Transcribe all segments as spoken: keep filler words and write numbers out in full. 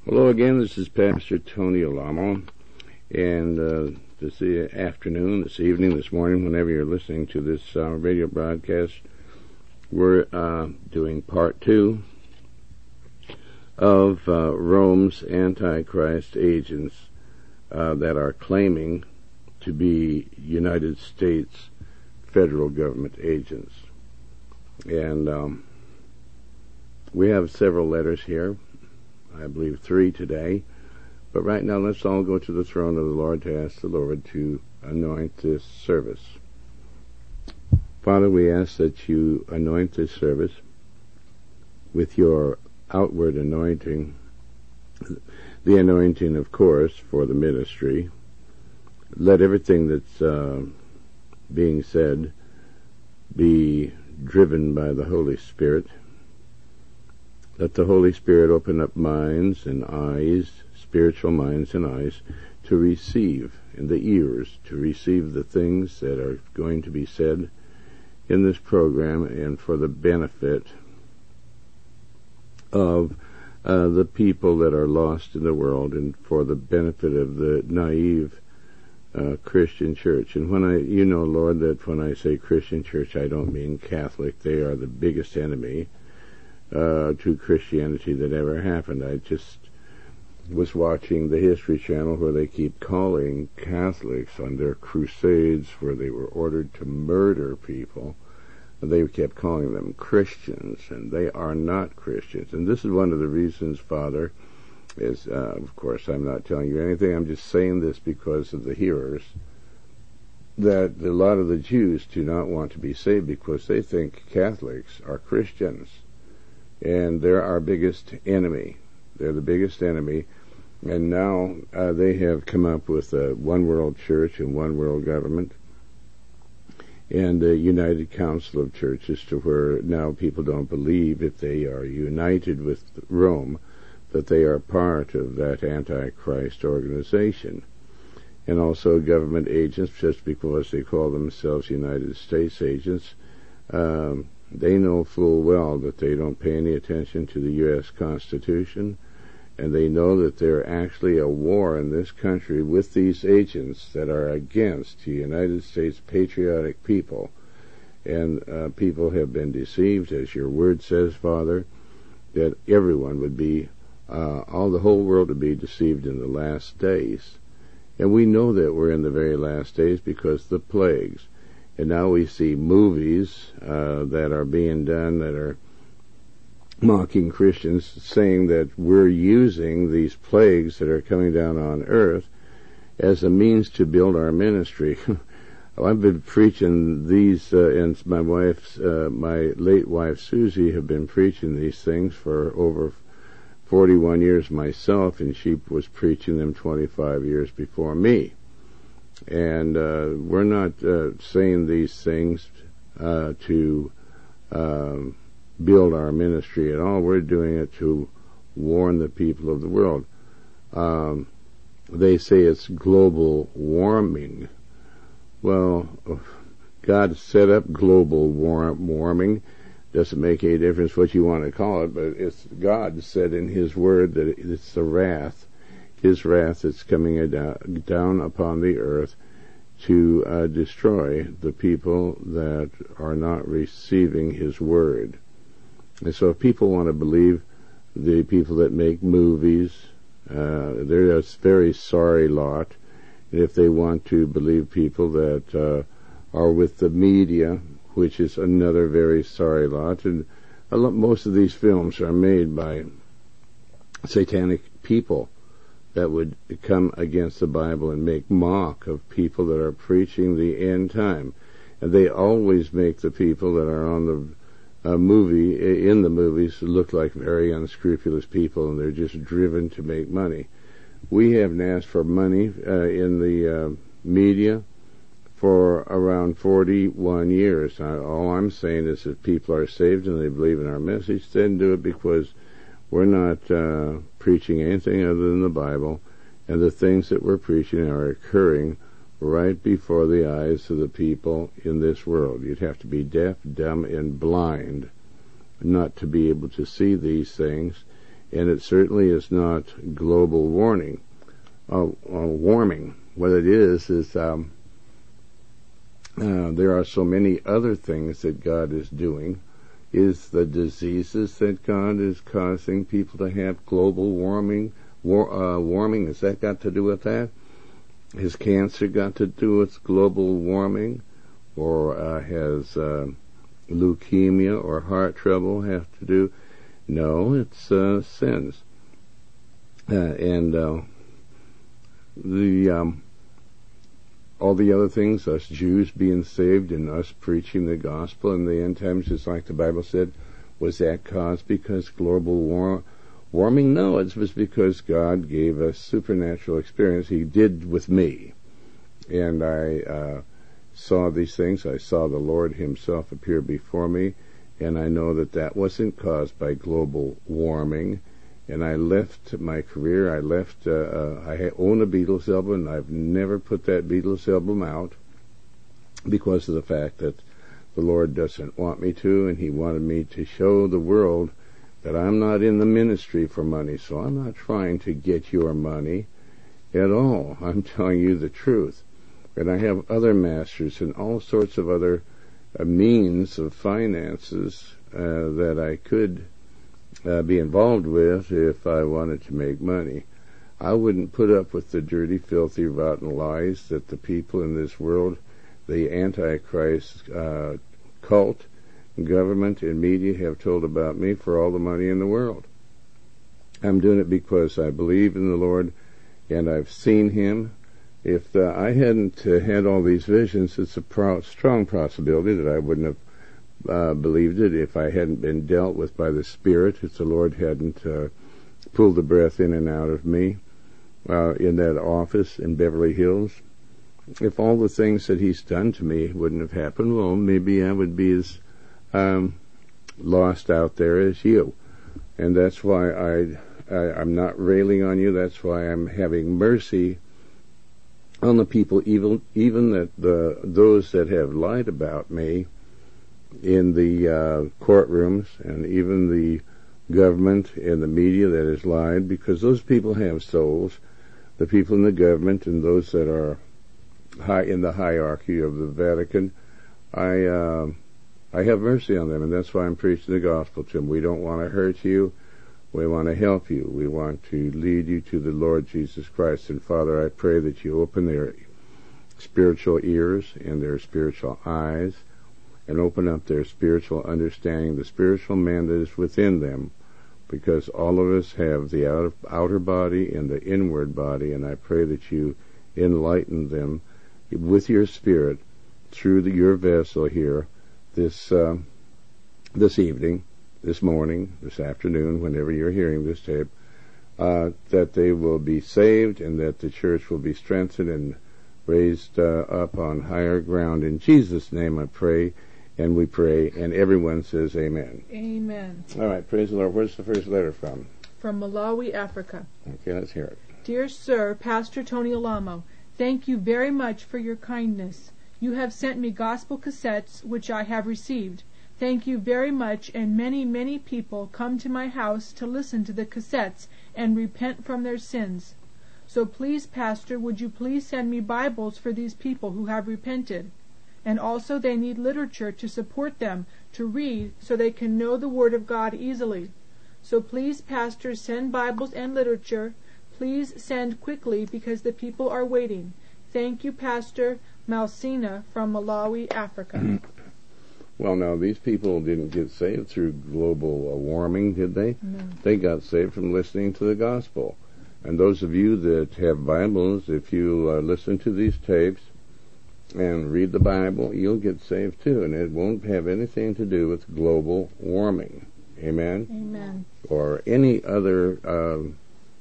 Hello again, this is Pastor Tony Alamo, and uh, this afternoon, this evening, this morning, whenever you're listening to this uh, radio broadcast, we're uh, doing part two of uh, Rome's Antichrist agents uh, that are claiming to be United States federal government agents. And um, we have several letters here. I believe three today. But right now, let's all go to the throne of the Lord to ask the Lord to anoint this service. Father, we ask that you anoint this service with your outward anointing, the anointing, of course, for the ministry. Let everything that's uh, being said be driven by the Holy Spirit. Let the Holy Spirit open up minds and eyes, spiritual minds and eyes, to receive, and the ears to receive the things that are going to be said in this program, and for the benefit of uh, the people that are lost in the world, and for the benefit of the naive uh, Christian church. And when I, you know, Lord, that when I say Christian church, I don't mean Catholic. They are the biggest enemy Uh, to Christianity that ever happened. I just was watching the History Channel where they keep calling Catholics on their crusades where they were ordered to murder people. They kept calling them Christians, and they are not Christians. And this is one of the reasons, Father, is, uh, of course, I'm not telling you anything. I'm just saying this because of the hearers, that a lot of the Jews do not want to be saved because they think Catholics are Christians. And they're our biggest enemy. They're the biggest enemy. And now uh, they have come up with a one world church and one world government and a united council of churches, to where now people don't believe, if they are united with Rome, that they are part of that Antichrist organization. And also government agents, just because they call themselves United States agents, um, they know full well that they don't pay any attention to the U S Constitution, and they know that they're actually a war in this country with these agents that are against the United States patriotic people. And uh, people have been deceived, as your word says, Father, that everyone would be, uh, all the whole world would be deceived in the last days. And we know that we're in the very last days because the plagues. And now we see movies uh, that are being done that are mocking Christians, saying that we're using these plagues that are coming down on earth as a means to build our ministry. I've been preaching these, uh, and my wife's, uh, my late wife Susie, have been preaching these things for over forty-one years myself, and she was preaching them twenty-five years before me. And uh, we're not uh, saying these things uh, to um, build our ministry at all. We're doing it to warn the people of the world. Um, they say it's global warming. Well, God set up global war- warming. Doesn't make any difference what you want to call it, but it's God said in His Word that it's the wrath, His wrath that's coming down upon the earth to uh, destroy the people that are not receiving His Word. And so if people want to believe the people that make movies, uh, they're a very sorry lot. And if they want to believe people that uh, are with the media, which is another very sorry lot, and a lot, most of these films are made by satanic people that would come against the Bible and make mock of people that are preaching the end time. And they always make the people that are on the uh, movie, in the movies, look like very unscrupulous people, and they're just driven to make money. We haven't asked for money uh, in the uh, media for around forty-one years. I, all I'm saying is if people are saved and they believe in our message, then do it, because we're not uh, preaching anything other than the Bible, and the things that we're preaching are occurring right before the eyes of the people in this world. You'd have to be deaf, dumb, and blind not to be able to see these things. and it certainly is not global warming. Uh, uh, warming. What it is is um, uh, there are so many other things that God is doing. Is the diseases that God is causing people to have global warming? War, uh, warming, has that got to do with that? Has cancer got to do with global warming? Or uh, has uh, leukemia or heart trouble have to do? No, it's uh, sins. Uh, and uh, the um, all the other things, us Jews being saved and us preaching the gospel in the end times, just like the Bible said, was that caused because global war, warming? No, it was because God gave us supernatural experience. He did with me. And I uh, saw these things. I saw the Lord himself appear before me, and I know that that wasn't caused by global warming. And I left my career. I left, uh, uh, I own a Beatles album, and I've never put that Beatles album out because of the fact that the Lord doesn't want me to, and he wanted me to show the world that I'm not in the ministry for money, so I'm not trying to get your money at all. I'm telling you the truth. And I have other masters and all sorts of other uh, means of finances uh, that I could Uh, be involved with if I wanted to make money. I wouldn't put up with the dirty, filthy, rotten lies that the people in this world, the Antichrist uh, cult, government, and media have told about me for all the money in the world. I'm doing it because I believe in the Lord and I've seen him. If uh, I hadn't uh, had all these visions, it's a pro- strong possibility that I wouldn't have Uh, believed it if I hadn't been dealt with by the Spirit, if the Lord hadn't uh, pulled the breath in and out of me uh, in that office in Beverly Hills. If all the things that he's done to me wouldn't have happened, well, maybe I would be as um, lost out there as you. And that's why I, I, I'm not railing on you. That's why I'm having mercy on the people, even, even that the those that have lied about me in the uh, courtrooms, and even the government and the media that has lied, because those people have souls. The people in the government and those that are high in the hierarchy of the Vatican, I uh, I have mercy on them, and that's why I'm preaching the gospel to them. We don't want to hurt you. We want to help you. We want to lead you to the Lord Jesus Christ. And Father, I pray that you open their spiritual ears and their spiritual eyes, and open up their spiritual understanding, the spiritual man that is within them, because all of us have the outer, outer body and the inward body, and I pray that you enlighten them with your Spirit through the, your vessel here this uh, this evening, this morning, this afternoon, whenever you're hearing this tape, uh, that they will be saved and that the church will be strengthened and raised uh, up on higher ground. In Jesus' name I pray. And we pray, and everyone says amen. Amen. All right, praise the Lord. Where's the first letter from? From Malawi, Africa. Okay, let's hear it. Dear Sir, Pastor Tony Alamo, thank you very much for your kindness. You have sent me gospel cassettes, which I have received. Thank you very much, and many, many people come to my house to listen to the cassettes and repent from their sins. So please, Pastor, would you please send me Bibles for these people who have repented? And also they need literature to support them to read so they can know the Word of God easily. So please, Pastor, send Bibles and literature. Please send quickly because the people are waiting. Thank you, Pastor. Malsina from Malawi, Africa. Well, now, these people didn't get saved through global uh, warming, did they? No. They got saved from listening to the gospel. And those of you that have Bibles, if you uh, listen to these tapes and read the Bible, you'll get saved too, and it won't have anything to do with global warming. Amen? Amen. Or any other um,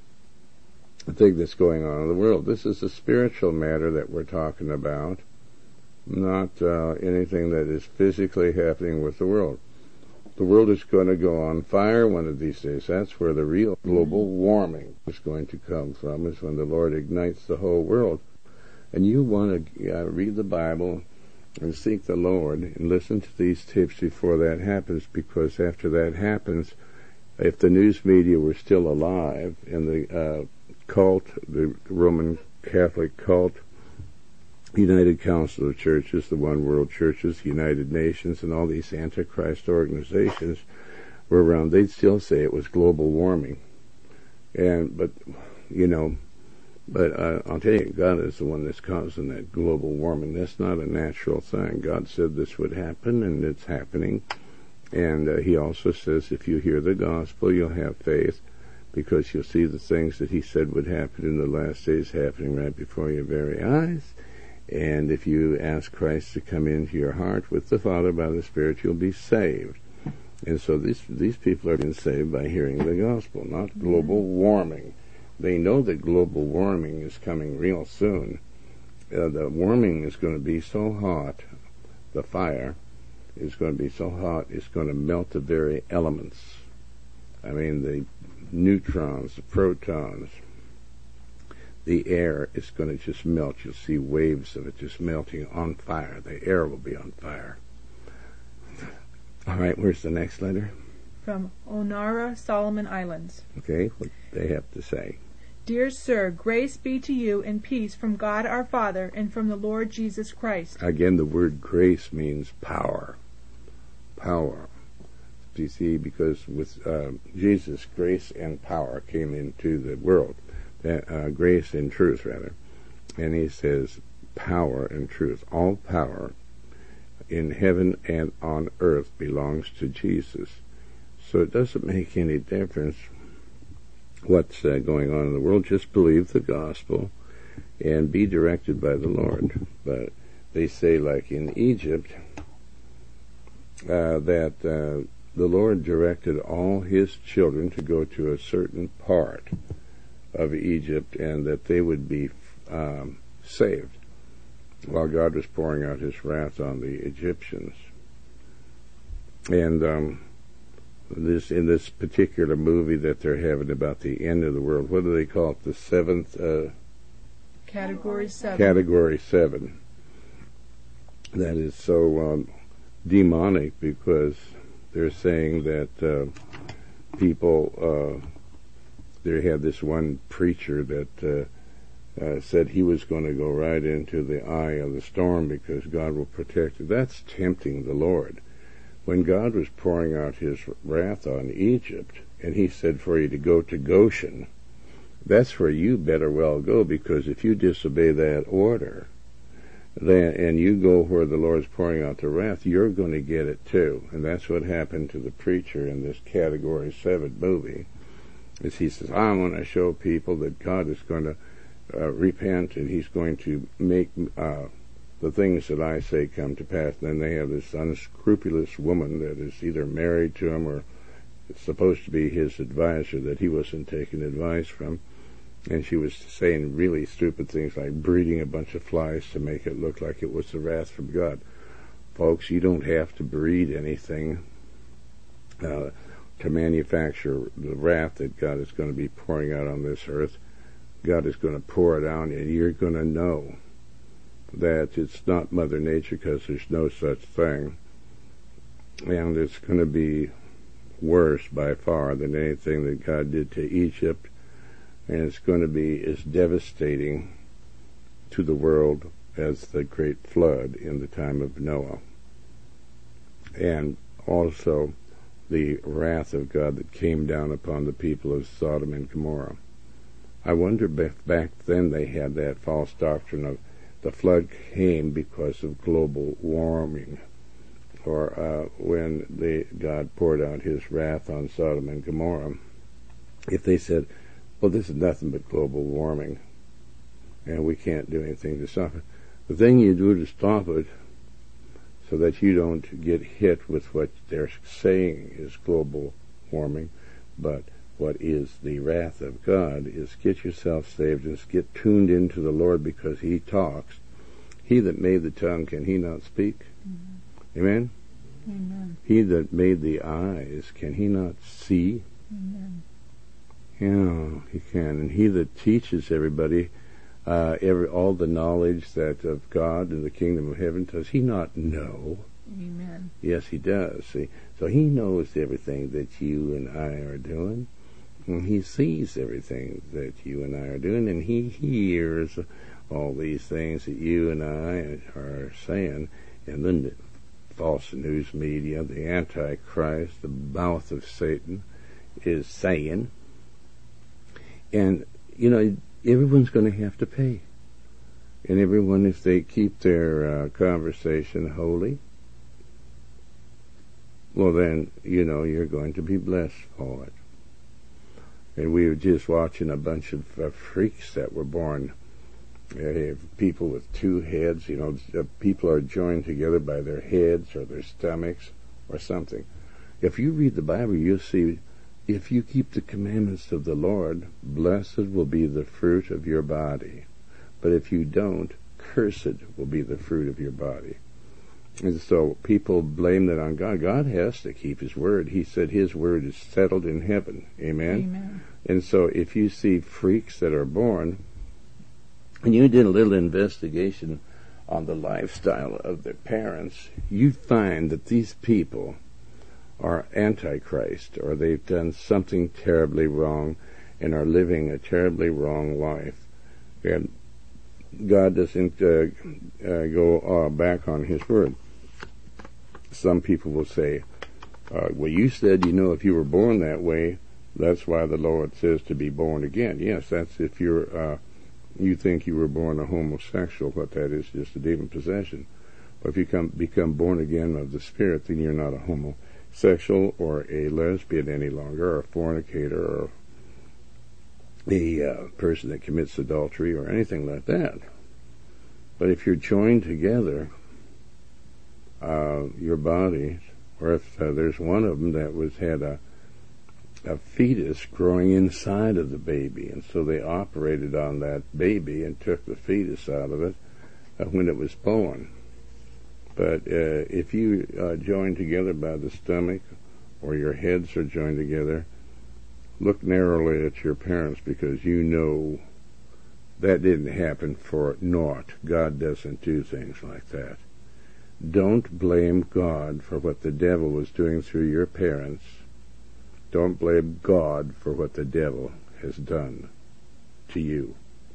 thing that's going on in the world. This is a spiritual matter that we're talking about, not uh, anything that is physically happening with the world. The world is going to go on fire one of these days. That's where the real global warming is going to come from, is when the Lord ignites the whole world. And you want to uh, read the Bible and seek the Lord and listen to these tapes before that happens, because after that happens, if the news media were still alive and the uh, cult, the Roman Catholic cult, United Council of Churches, the One World Churches, United Nations, and all these Antichrist organizations were around, they'd still say it was global warming. And, but, you know, but uh, I'll tell you, God is the one that's causing that global warming. That's not a natural thing. God said this would happen, and it's happening. And uh, he also says if you hear the gospel, you'll have faith, because you'll see the things that he said would happen in the last days happening right before your very eyes. And if you ask Christ to come into your heart with the Father by the Spirit, you'll be saved. And so these these people are being saved by hearing the gospel, not global warming. They know that global warming is coming real soon. Uh, the warming is going to be so hot, the fire is going to be so hot, it's going to melt the very elements. I mean, the neutrons, the protons, the air is going to just melt. You'll see waves of it just melting on fire. The air will be on fire. All right, where's the next letter? From Onara, Solomon Islands. Okay, what they have to say. Dear Sir, grace be to you and peace from God our Father and from the Lord Jesus Christ. Again, the word grace means power. Power. You see, because with uh, Jesus, grace and power came into the world. That, uh, grace and truth, rather. And he says power and truth. All power in heaven and on earth belongs to Jesus. So it doesn't make any difference what's uh, going on in the world. Just believe the gospel and be directed by the Lord. But they say, like in Egypt, uh, that uh, the Lord directed all his children to go to a certain part of Egypt, and that they would be um, saved while God was pouring out his wrath on the Egyptians. And um, this in this particular movie that they're having about the end of the world, what do they call it? The seventh uh, Category seven. Category seven. That is so um, demonic, because they're saying that uh, people. Uh, They had this one preacher that uh, uh, said he was going to go right into the eye of the storm because God will protect it. That's tempting the Lord. When God was pouring out his wrath on Egypt, and he said for you to go to Goshen, that's where you better well go, because if you disobey that order, then and you go where the Lord's pouring out the wrath, you're going to get it too. And that's what happened to the preacher in this Category seven movie. Is he says, I want to show people that God is going to uh, repent, and he's going to make uh, the things that I say come to pass. And then they have this unscrupulous woman that is either married to him or supposed to be his advisor that he wasn't taking advice from. And she was saying really stupid things like breeding a bunch of flies to make it look like it was the wrath from God. Folks, you don't have to breed anything Uh, to manufacture the wrath that God is going to be pouring out on this earth. God is going to pour it out, and you're going to know that it's not Mother Nature, because there's no such thing. And it's going to be worse by far than anything that God did to Egypt. And it's going to be as devastating to the world as the great flood in the time of Noah. And also the wrath of God that came down upon the people of Sodom and Gomorrah. I wonder if back then they had that false doctrine of the flood came because of global warming, or uh, when the, God poured out his wrath on Sodom and Gomorrah. If they said, well, this is nothing but global warming, and we can't do anything to stop it. The thing you do to stop it, so that you don't get hit with what they're saying is global warming, but what is the wrath of God, is get yourself saved and get tuned into the Lord, because he talks. He that made the tongue, can he not speak? Mm-hmm. Amen? Amen. He that made the eyes, can he not see? Amen. Yeah, he can. And he that teaches everybody Uh, every all the knowledge that of God and the kingdom of heaven, does he not know? Amen. Yes, he does. See, So he knows everything that you and I are doing. And he sees everything that you and I are doing, and he hears all these things that you and I are saying. And then the false news media, the Antichrist, the mouth of Satan, is saying. And, you know, everyone's going to have to pay. And everyone, if they keep their uh, conversation holy, well then, you know, you're going to be blessed for it. And we were just watching a bunch of uh, freaks that were born. Uh, people with two heads, you know, uh, people are joined together by their heads or their stomachs or something. If you read the Bible, you'll see, if you keep the commandments of the Lord, blessed will be the fruit of your body. But if you don't, cursed will be the fruit of your body. And so people blame that on God. God has to keep his word. He said his word is settled in heaven. Amen? Amen. And so if you see freaks that are born, and you did a little investigation on the lifestyle of their parents, you find that these people are Antichrist, or they've done something terribly wrong and are living a terribly wrong life. And God doesn't uh, uh, go uh, back on his word. Some people will say, uh, well, you said, you know, if you were born that way, that's why the Lord says to be born again. Yes, that's if you're, uh, you think you were born a homosexual, what that is, just a demon possession. But if you come, become born again of the Spirit, then you're not a homosexual or a lesbian any longer, or a fornicator, or a uh, person that commits adultery or anything like that. But if you're joined together, uh, your body, or if uh, there's one of them that was had a a fetus growing inside of the baby, and so they operated on that baby and took the fetus out of it uh, when it was born. But uh, if you uh, join together by the stomach, or your heads are joined together, look narrowly at your parents, because you know that didn't happen for naught. God doesn't do things like that. Don't blame God for what the devil was doing through your parents. Don't blame God for what the devil has done to you.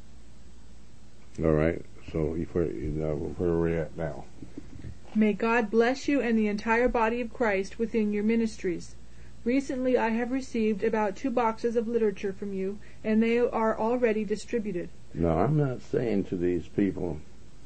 All right, so where, you know, where are we at now? May God bless you and the entire body of Christ within your ministries. Recently I have received about two boxes of literature from you, and they are already distributed. No, I'm not saying to these people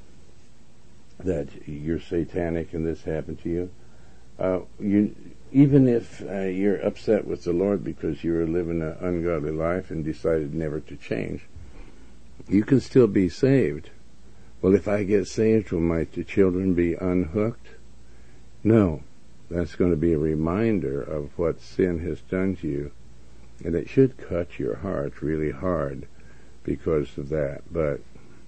that you're satanic and this happened to you. Uh, you even if uh, you're upset with the Lord because you were living an ungodly life and decided never to change, you can still be saved. Well, if I get saved, will my children be unhooked? No. That's going to be a reminder of what sin has done to you, and it should cut your heart really hard because of that. But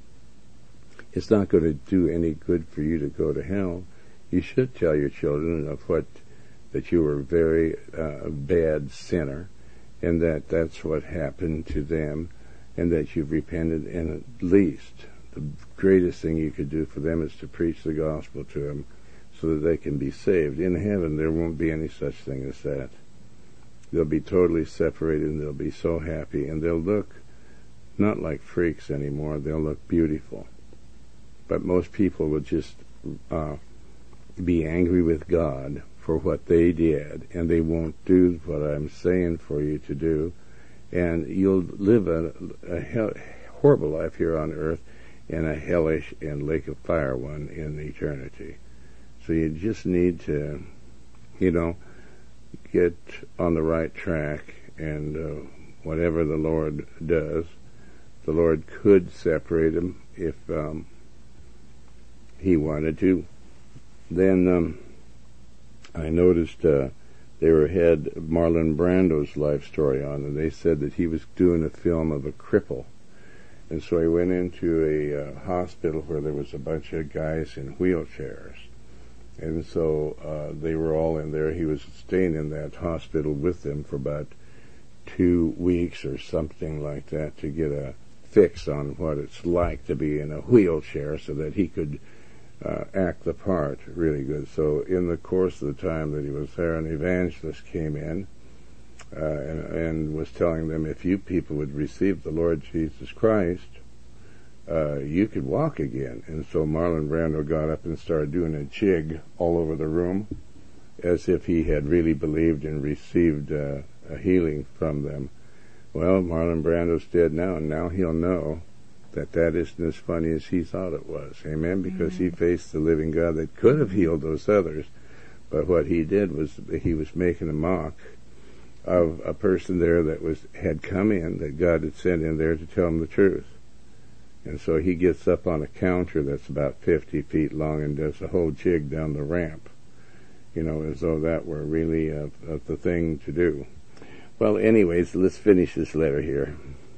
it's not going to do any good for you to go to hell. You should tell your children of what that you were a very uh, bad sinner, and that that's what happened to them, and that you've repented. And at least the greatest thing you could do for them is to preach the gospel to them, so that they can be saved. In heaven, there won't be any such thing as that. They'll be totally separated, and they'll be so happy, and they'll look not like freaks anymore. They'll look beautiful. But most people will just uh, be angry with God for what they did, and they won't do what I'm saying for you to do, and you'll live a, a hell, horrible life here on earth, and a hellish and lake of fire one in eternity. So you just need to, you know, get on the right track, and uh, whatever the Lord does, the Lord could separate them if um, He wanted to. Then um, I noticed uh, they were had Marlon Brando's life story on, and they said that he was doing a film of a cripple. And so he went into a uh, hospital where there was a bunch of guys in wheelchairs. And so uh, they were all in there. He was staying in that hospital with them for about two weeks or something like that to get a fix on what it's like to be in a wheelchair, so that he could uh, act the part really good. So in the course of the time that he was there, an evangelist came in uh, and, and was telling them, if you people would receive the Lord Jesus Christ, uh, you could walk again. And so Marlon Brando got up and started doing a jig all over the room, as if he had really believed and received uh, a healing from them. Well, Marlon Brando's dead now, and now he'll know that that isn't as funny as he thought it was. Amen? Because Amen. He faced the living God that could have healed those others, but what he did was he was making a mock of a person there that was had come in, that God had sent in there to tell him the truth. And so he gets up on a counter that's about fifty feet long and does a whole jig down the ramp, you know, as though that were really uh, uh, the thing to do. Well, anyways, let's finish this letter here.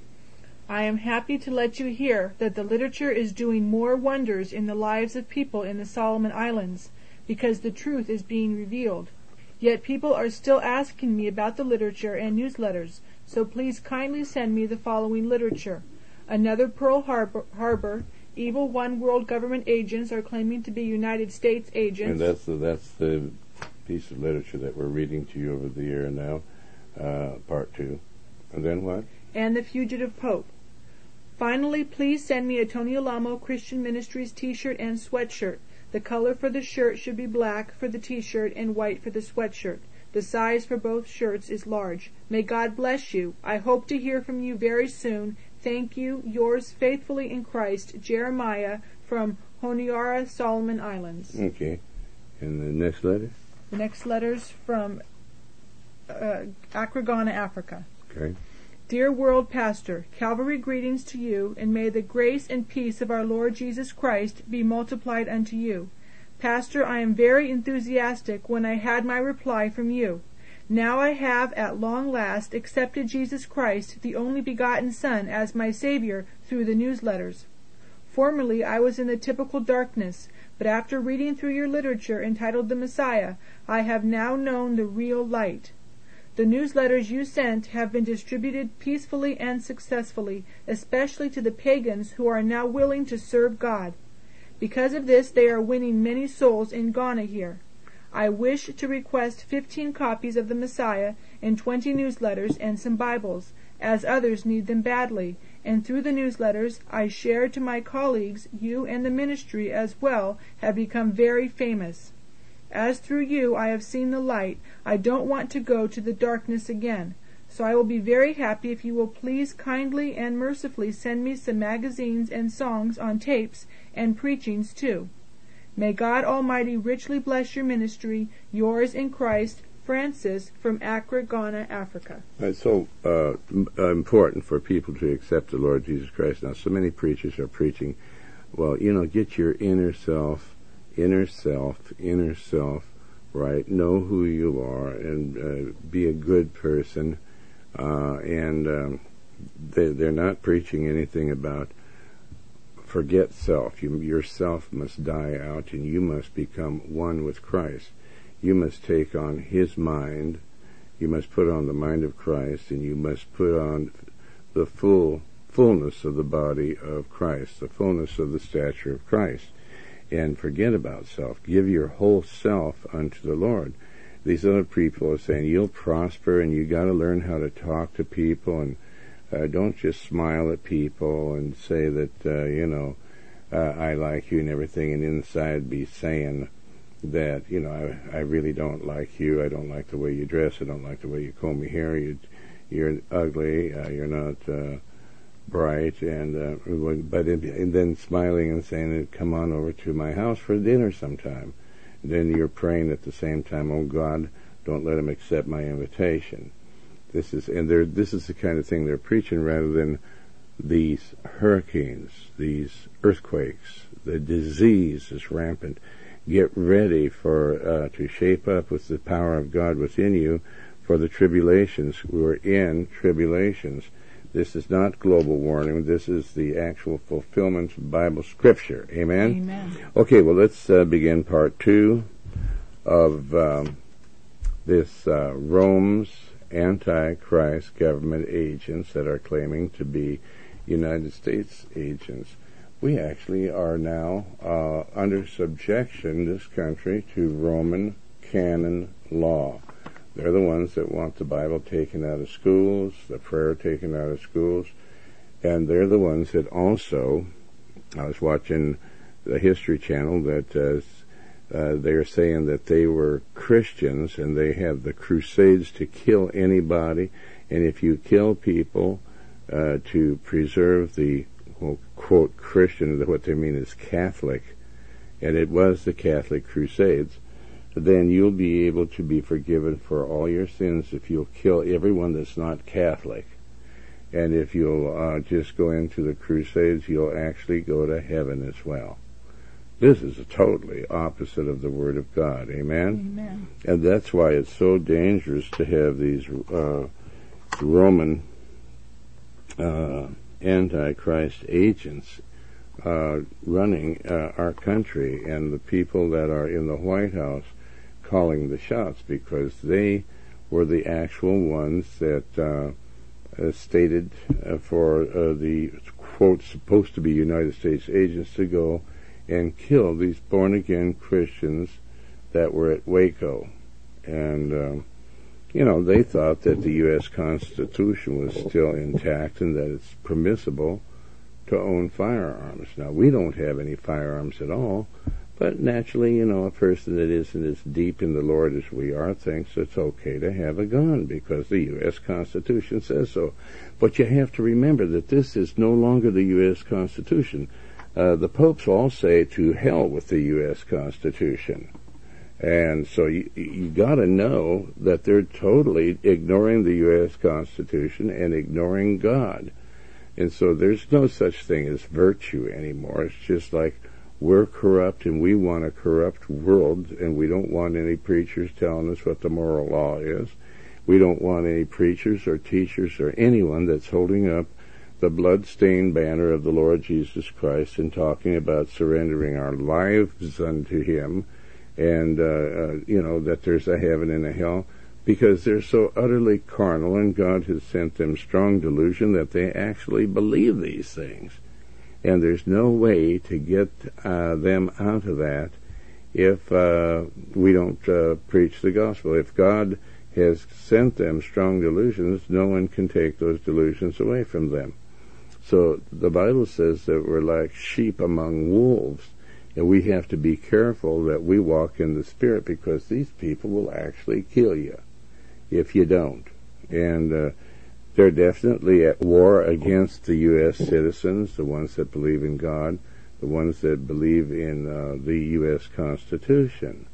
I am happy to let you hear that the literature is doing more wonders in the lives of people in the Solomon Islands, because the truth is being revealed. Yet people are still asking me about the literature and newsletters, so please kindly send me the following literature. Another Pearl Harbor, Harbor Evil One World Government agents are claiming to be United States agents. And that's the, that's the piece of literature that we're reading to you over the air now, uh, part two. And then what? And the Fugitive Pope. Finally, please send me a Tony Alamo Christian Ministries t-shirt and sweatshirt. The color for the shirt should be black for the t-shirt and white for the sweatshirt. The size for both shirts is large. May God bless you. I hope to hear from you very soon. Thank you. Yours faithfully in Christ, Jeremiah, from Honiara, Solomon Islands. Okay. And the next letter? The next letter's from uh, Accra, Ghana, Africa. Okay. Dear World Pastor, Calvary greetings to you, and may the grace and peace of our Lord Jesus Christ be multiplied unto you. Pastor, I am very enthusiastic when I had my reply from you. Now I have at long last accepted Jesus Christ, the only begotten Son, as my Savior through the newsletters. Formerly I was in the typical darkness, but after reading through your literature entitled The Messiah, I have now known the real light. The newsletters you sent have been distributed peacefully and successfully, especially to the pagans who are now willing to serve God. Because of this, they are winning many souls in Ghana here. I wish to request fifteen copies of the Messiah and twenty newsletters and some Bibles, as others need them badly, and through the newsletters I share to my colleagues, you and the ministry as well have become very famous. As through you I have seen the light, I don't want to go to the darkness again. So I will be very happy if you will please kindly and mercifully send me some magazines and songs on tapes and preachings too. May God Almighty richly bless your ministry. Yours in Christ, Francis, from Accra, Ghana, Africa. It's so uh, important for people to accept the Lord Jesus Christ. Now, so many preachers are preaching, well, you know, get your inner self Inner self, inner self, right? Know who you are and uh, be a good person. Uh, and um, they, they're not preaching anything about forget self. You, yourself must die out and you must become one with Christ. You must take on His mind. You must put on the mind of Christ, and you must put on the full fullness of the body of Christ, the fullness of the stature of Christ. And forget about self. Give your whole self unto the Lord. These other people are saying you'll prosper and you got to learn how to talk to people, and uh, don't just smile at people and say that, uh, you know, uh, I like you and everything, and inside be saying that, you know, I, I really don't like you. I don't like the way you dress. I don't like the way you comb your hair. You, you're ugly. Uh, you're not... Uh, bright, and uh, but it, and then smiling and saying, come on over to my house for dinner sometime. And then you're praying at the same time, oh God, don't let him accept my invitation. This is and they're this is the kind of thing they're preaching, rather than these hurricanes, these earthquakes. The disease is rampant. Get ready for uh, to shape up with the power of God within you for the tribulations. We're in tribulations. This is not global warming. This is the actual fulfillment of Bible Scripture. Amen? Amen. Okay, well, let's uh, begin part two of um, this uh, Rome's Antichrist government agents that are claiming to be United States agents. we actually are now uh, under subjection, this country, to Roman canon law. They're the ones that want the Bible taken out of schools, the prayer taken out of schools, and they're the ones that also, I was watching the History Channel, that uh, uh, they're saying that they were Christians and they have the crusades to kill anybody, and if you kill people uh, to preserve the, well, quote, Christian, what they mean is Catholic, and it was the Catholic Crusades, then you'll be able to be forgiven for all your sins if you'll kill everyone that's not Catholic. And if you'll uh, just go into the Crusades, you'll actually go to heaven as well. This is totally opposite of the Word of God. Amen? Amen. And that's why it's so dangerous to have these uh, Roman uh, Antichrist agents uh, running uh, our country, and the people that are in the White House calling the shots, because they were the actual ones that uh, uh, stated uh, for uh, the, quote, supposed to be United States agents to go and kill these born-again Christians that were at Waco. And, um, you know, they thought that the U S Constitution was still intact and that it's permissible to own firearms. Now, we don't have any firearms at all, but naturally, you know, a person that isn't as deep in the Lord as we are thinks it's okay to have a gun because the U S Constitution says so. But you have to remember that this is no longer the U S Constitution. Uh, the popes all say to hell with the U S Constitution. And so you, you got to know that they're totally ignoring the U S Constitution and ignoring God. And so there's no such thing as virtue anymore. It's just like we're corrupt and we want a corrupt world, and we don't want any preachers telling us what the moral law is. We don't want any preachers or teachers or anyone that's holding up the blood-stained banner of the Lord Jesus Christ and talking about surrendering our lives unto Him, and, uh, uh, you know, that there's a heaven and a hell, because they're so utterly carnal, and God has sent them strong delusion that they actually believe these things. And there's no way to get uh, them out of that if uh, we don't uh, preach the gospel. If God has sent them strong delusions, no one can take those delusions away from them. So the Bible says that we're like sheep among wolves, and we have to be careful that we walk in the Spirit, because these people will actually kill you if you don't. And uh, they're definitely at war against the U S citizens, the ones that believe in God, the ones that believe in uh, the U S Constitution.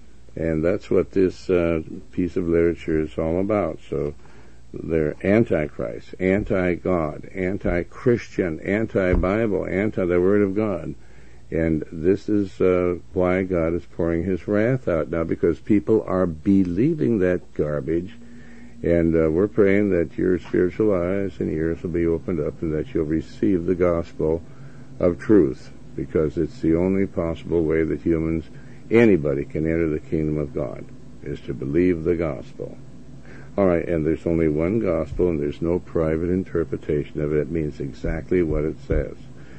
And that's what this uh, piece of literature is all about. So they're anti-Christ, anti-God, anti-Christian, anti-Bible, anti-the Word of God. And this is uh, why God is pouring His wrath out now, because people are believing that garbage. And uh, we're praying that your spiritual eyes and ears will be opened up, and that you'll receive the gospel of truth, because it's the only possible way that humans, anybody, can enter the kingdom of God, is to believe the gospel. All right, and there's only one gospel, and there's no private interpretation of it. It means exactly what it says.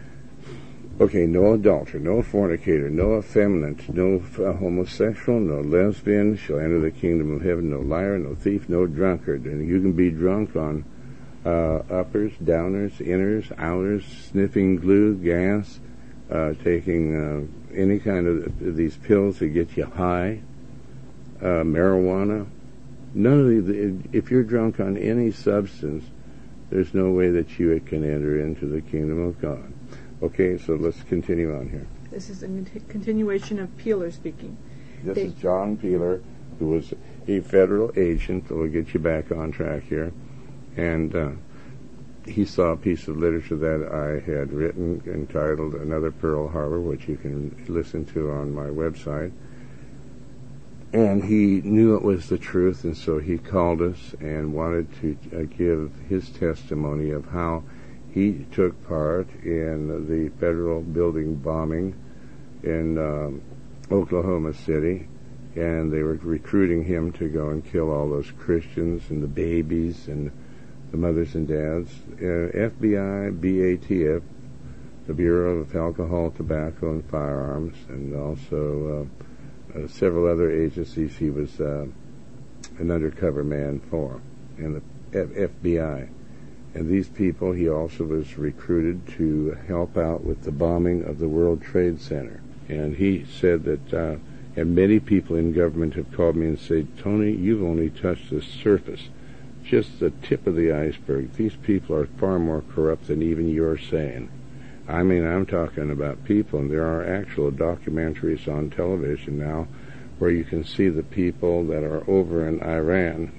Okay, no adulterer, no fornicator, no effeminate, no uh, homosexual, no lesbian shall enter the kingdom of heaven, no liar, no thief, no drunkard. And you can be drunk on uh, uppers, downers, inners, outers, sniffing glue, gas, uh, taking uh, any kind of these pills that get you high, uh, marijuana. None of the, if you're drunk on any substance, there's no way that you can enter into the kingdom of God. Okay, so let's continue on here. This is a continuation of Peeler speaking. This they, is John Peeler, who was a federal agent. We'll get you back on track here. And uh, he saw a piece of literature that I had written entitled Another Pearl Harbor, which you can listen to on my website. And he knew it was the truth, and so he called us and wanted to uh, give his testimony of how he took part in the federal building bombing in um, Oklahoma City, and they were recruiting him to go and kill all those Christians and the babies and the mothers and dads. Uh, F B I, B A T F the Bureau of Alcohol, Tobacco, and Firearms, and also uh, uh, several other agencies he was uh, an undercover man for, and the F- F B I. And these people, he also was recruited to help out with the bombing of the World Trade Center. And he said that, uh, and many people in government have called me and said, Tony, you've only touched the surface, just the tip of the iceberg. These people are far more corrupt than even you're saying. I mean, I'm talking about people, and there are actual documentaries on television now where you can see the people that are over in Iran,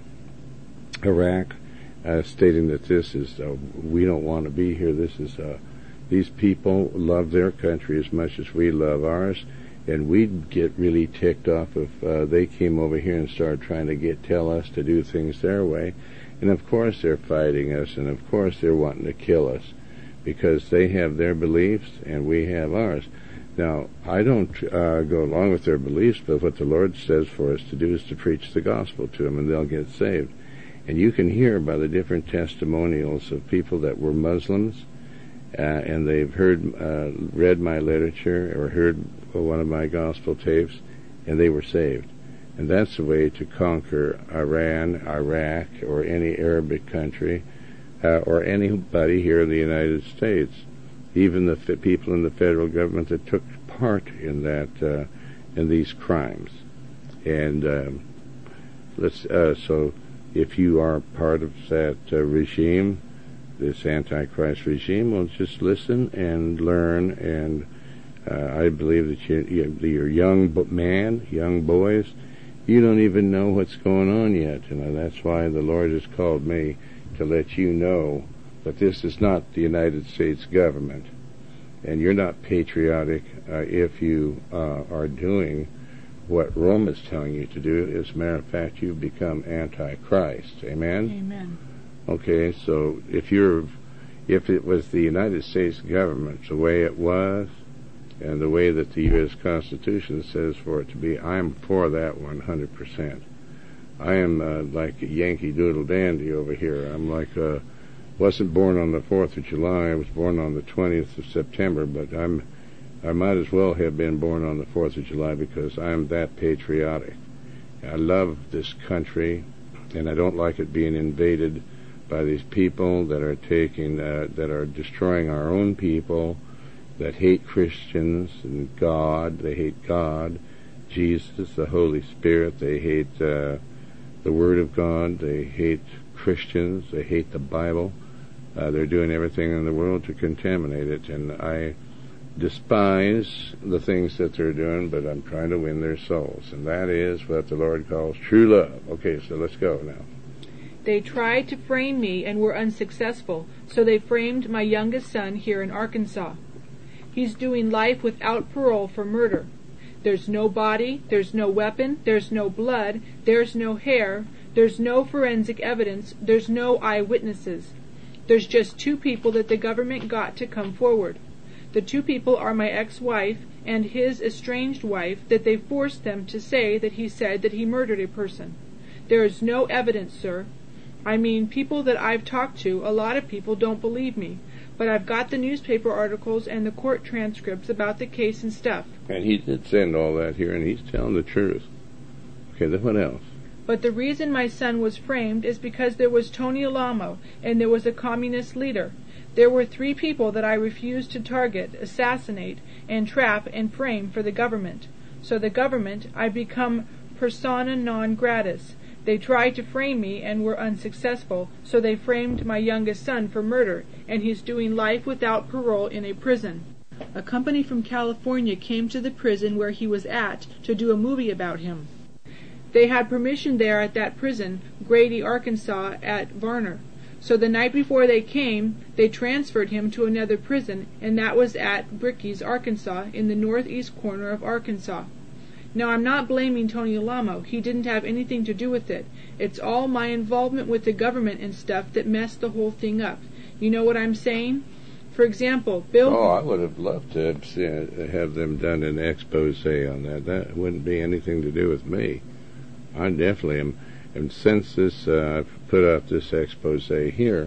Iraq, uh, stating that this is, uh, we don't want to be here. This is, uh, these people love their country as much as we love ours, and we'd get really ticked off if uh, they came over here and started trying to get tell us to do things their way. And of course they're fighting us, and of course they're wanting to kill us, because they have their beliefs and we have ours. Now, I don't uh, go along with their beliefs, but what the Lord says for us to do is to preach the gospel to them, and they'll get saved. And you can hear by the different testimonials of people that were Muslims, uh, and they've heard, uh, read my literature or heard one of my gospel tapes, and they were saved. And that's the way to conquer Iran, Iraq, or any Arabic country, uh, or anybody here in the United States. Even the f- people in the federal government that took part in that, uh, in these crimes. And um, let's uh, so if you are part of that uh, regime, this Antichrist regime, well, just listen and learn. And uh, I believe that you, you, you're young man, young boys, you don't even know what's going on yet. And that's why the Lord has called me to let you know that this is not the United States government, and you're not patriotic uh, if you uh, are doing what Rome is telling you to do. As a matter of fact, you've become Antichrist. Amen? Amen. Okay, so if you're, if it was the United States government, the way it was, and the way that the U S Constitution says for it to be, I'm for that one hundred percent. I am uh, like a Yankee Doodle Dandy over here. I'm like a wasn't born on the fourth of July. I was born on the twentieth of September, but I'm, I might as well have been born on the fourth of July because I'm that patriotic. I love this country, and I don't like it being invaded by these people that are taking, uh, that are destroying our own people, that hate Christians and God. They hate God, Jesus, the Holy Spirit. They hate uh, the Word of God. They hate Christians. They hate the Bible. Uh, they're doing everything in the world to contaminate it, and I despise the things that they're doing, but I'm trying to win their souls, and that is what the Lord calls true love. Okay, so let's go now. They tried to frame me and were unsuccessful, so they framed my youngest son here in Arkansas. He's doing life without parole for murder. There's no body, there's no weapon, there's no blood, there's no hair, there's no forensic evidence, there's no eyewitnesses. There's just two people that the government got to come forward. The two people are my ex-wife and his estranged wife, that they forced them to say that he said that he murdered a person. There is no evidence, sir. I mean, people that I've talked to, a lot of people don't believe me. But I've got the newspaper articles and the court transcripts about the case and stuff. And he did send all that here, and he's telling the truth. Okay, then what else? But the reason my son was framed is because there was Tony Alamo, and there was a communist leader. There were three people that I refused to target, assassinate, and trap and frame for the government. So the government, I become persona non gratis. They tried to frame me and were unsuccessful, so they framed my youngest son for murder, and he's doing life without parole in a prison. A company from California came to the prison where he was at to do a movie about him. They had permission there at that prison, Grady, Arkansas, at Varner. So the night before they came, they transferred him to another prison, and that was at Bricky's, Arkansas, in the northeast corner of Arkansas. Now, I'm not blaming Tony Alamo. He didn't have anything to do with it. It's all my involvement with the government and stuff that messed the whole thing up. You know what I'm saying? For example, Bill... Oh, I would have loved to have, seen, have them done an expose on that. That wouldn't be anything to do with me. I definitely am. And since this, uh, I've put out this expose here,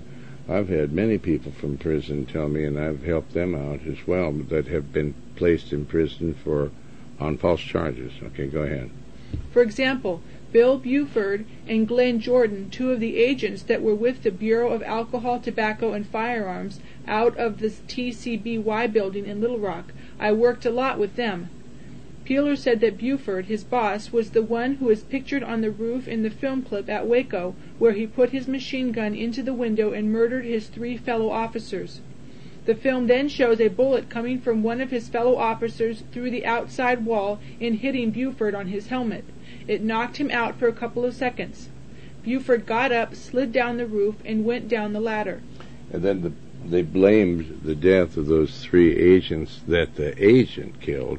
I've had many people from prison tell me, and I've helped them out as well, that have been placed in prison for on false charges. Okay, go ahead. For example, Bill Buford and Glenn Jordan, two of the agents that were with the Bureau of Alcohol, Tobacco, and Firearms out of the T C B Y building in Little Rock. I worked a lot with them. Peeler said that Buford, his boss, was the one who is pictured on the roof in the film clip at Waco, where he put his machine gun into the window and murdered his three fellow officers. The film then shows a bullet coming from one of his fellow officers through the outside wall and hitting Buford on his helmet. It knocked him out for a couple of seconds. Buford got up, slid down the roof, and went down the ladder. And then the, they blamed the death of those three agents that the agent killed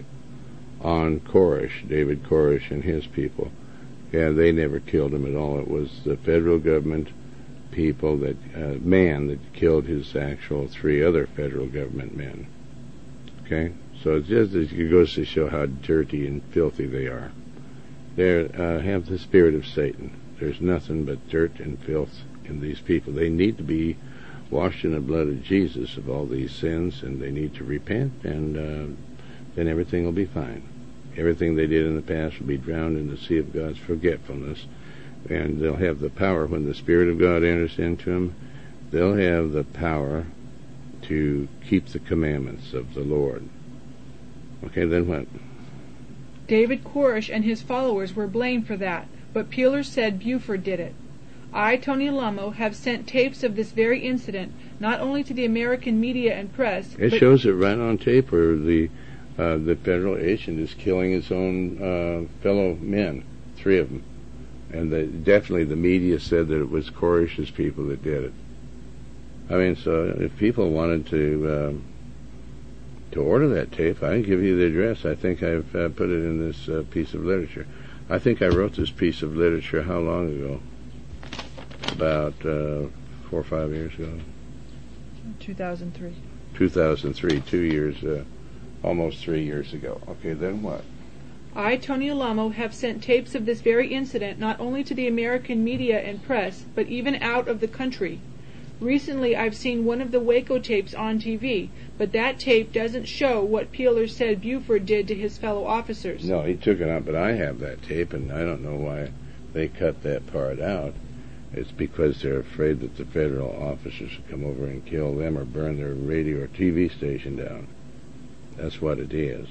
on Koresh, David Koresh and his people. Yeah, they never killed him at all. It was the federal government people, that uh, man that killed his actual three other federal government men. Okay? So it just it goes to show how dirty and filthy they are. They uh, have the spirit of Satan. There's nothing but dirt and filth in these people. They need to be washed in the blood of Jesus of all these sins, and they need to repent, and uh, then everything will be fine. Everything they did in the past will be drowned in the sea of God's forgetfulness, and they'll have the power when the Spirit of God enters into them. They'll have the power to keep the commandments of the Lord. Okay, then what? David Koresh and his followers were blamed for that, but Peeler said Buford did it. I, Tony Alamo, have sent tapes of this very incident, not only to the American media and press. It shows it right on tape where the uh, the federal agent is killing his own uh, fellow men, three of them. And the, definitely the media said that it was Koresh's people that did it. I mean, so if people wanted to um, to order that tape, I can give you the address. I think I've uh, put it in this uh, piece of literature. I think I wrote this piece of literature how long ago? About uh, four or five years ago. two thousand three. two thousand three, two years, uh, almost three years ago. Okay, then what? I, Tony Alamo, have sent tapes of this very incident not only to the American media and press, but even out of the country. Recently, I've seen one of the Waco tapes on T V, but that tape doesn't show what Peeler said Buford did to his fellow officers. No, he took it out, but I have that tape, and I don't know why they cut that part out. It's because they're afraid that the federal officers will come over and kill them or burn their radio or T V station down. That's what it is.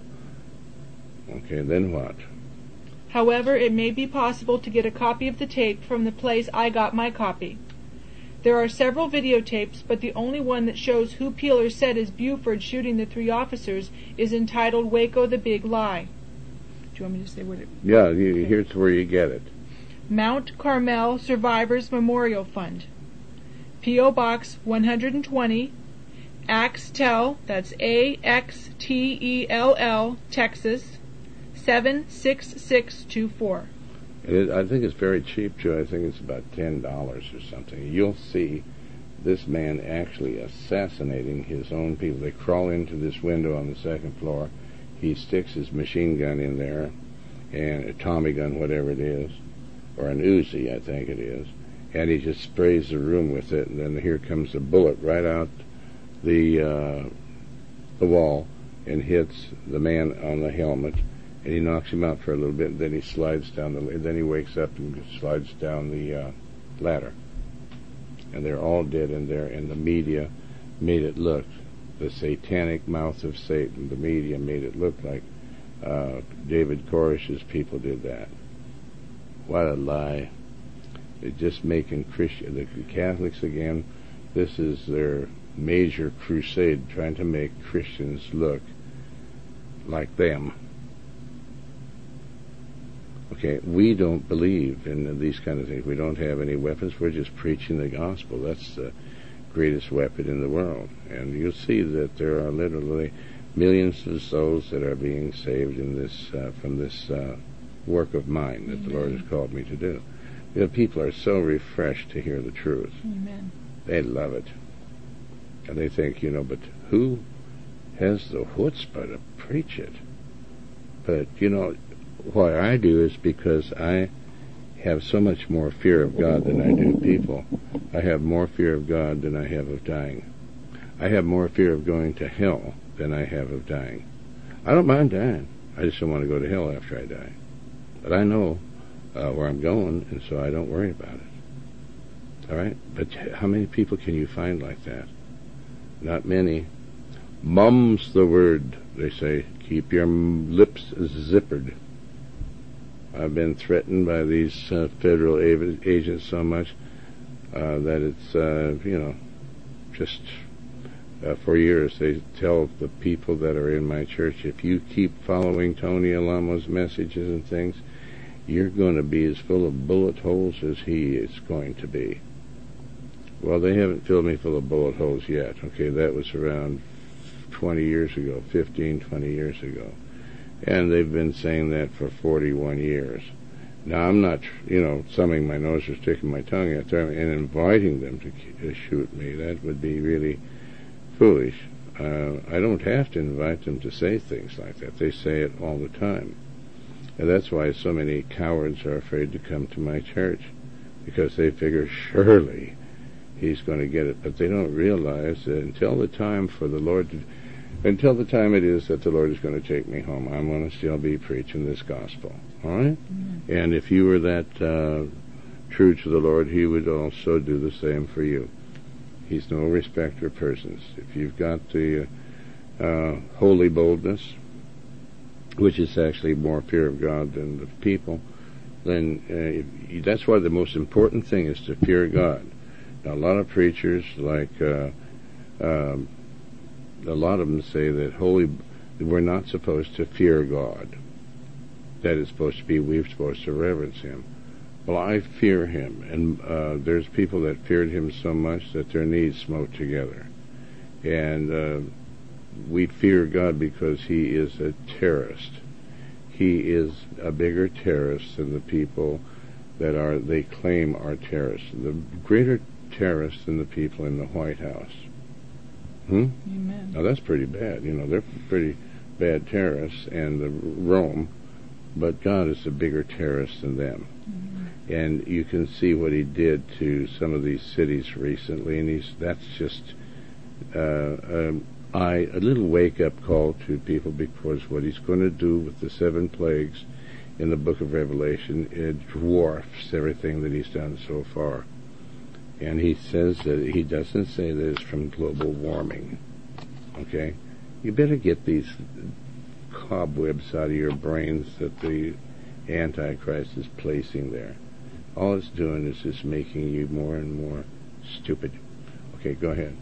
Okay, then what? However, it may be possible to get a copy of the tape from the place I got my copy. There are several videotapes, but the only one that shows who Peeler said is Buford shooting the three officers is entitled Waco the Big Lie. Do you want me to say what it... Yeah, you, okay. Here's where you get it. Mount Carmel Survivors Memorial Fund, P O Box one hundred twenty, Axtell, that's A X T E L L, Texas, seven six six two four. It, I think it's very cheap, too. I think it's about ten dollars or something. You'll see this man actually assassinating his own people. They crawl into this window on the second floor. He sticks his machine gun in there, and a Tommy gun, whatever it is, or an Uzi, I think it is, and he just sprays the room with it, and then here comes a bullet right out the uh, the wall and hits the man on the helmet, and he knocks him out for a little bit, and then he slides down the, then he wakes up and slides down the uh, ladder. And they're all dead in there, and the media made it look, the satanic mouth of Satan, the media made it look like uh, David Koresh's people did that. What a lie. They're just making Christian, the Catholics again, this is their major crusade, trying to make Christians look like them. Okay, we don't believe in these kind of things. We don't have any weapons. We're just preaching the gospel. That's the greatest weapon in the world. And you'll see that there are literally millions of souls that are being saved in this uh, from this uh, work of mine that Amen. The Lord has called me to do. You know, people are so refreshed to hear the truth. Amen. They love it. And they think, you know, but who has the chutzpah to preach it? But, you know, what I do is because I have so much more fear of God than I do people. I have more fear of God than I have of dying. I have more fear of going to hell than I have of dying. I don't mind dying. I just don't want to go to hell after I die. But I know uh, where I'm going, and so I don't worry about it. All right? But how many people can you find like that? Not many. Mum's the word, they say. Keep your lips zippered. I've been threatened by these uh, federal agents so much uh, that it's, uh, you know, just uh, for years they tell the people that are in my church, if you keep following Tony Alamo's messages and things, you're going to be as full of bullet holes as he is going to be. Well, they haven't filled me full of bullet holes yet. Okay, that was around twenty years ago, fifteen, twenty years ago. And they've been saying that for forty-one years. Now, I'm not, you know, thumbing my nose or sticking my tongue at them and inviting them to shoot me. That would be really foolish. Uh, I don't have to invite them to say things like that. They say it all the time. And that's why so many cowards are afraid to come to my church, because they figure surely he's going to get it. But they don't realize that until the time for the Lord to Until the time it is that the Lord is going to take me home, I'm going to still be preaching this gospel. All right? Mm-hmm. And if you were that uh, true to the Lord, he would also do the same for you. He's no respecter of persons. If you've got the uh, holy boldness, which is actually more fear of God than the people, then uh, that's why the most important thing is to fear God. Now, a lot of preachers, like... Uh, um, A lot of them say that holy, we're not supposed to fear God. That is supposed to be, we're supposed to reverence him. Well, I fear him, and uh, there's people that feared him so much that their knees smote together. And uh, we fear God because he is a terrorist. He is a bigger terrorist than the people that are, they claim are terrorists. The greater terrorists than the people in the White House. Hmm? Amen. Now that's pretty bad. You know, they're pretty bad terrorists, and the Rome, but God is a bigger terrorist than them. Mm-hmm. And you can see what he did to some of these cities recently, and he's that's just uh, um, I a little wake-up call to people, because what he's going to do with the seven plagues in the book of Revelation, it dwarfs everything that he's done so far. And he says that he doesn't say that it's from global warming. Okay? You better get these cobwebs out of your brains that the Antichrist is placing there. All it's doing is just making you more and more stupid. Okay, go ahead.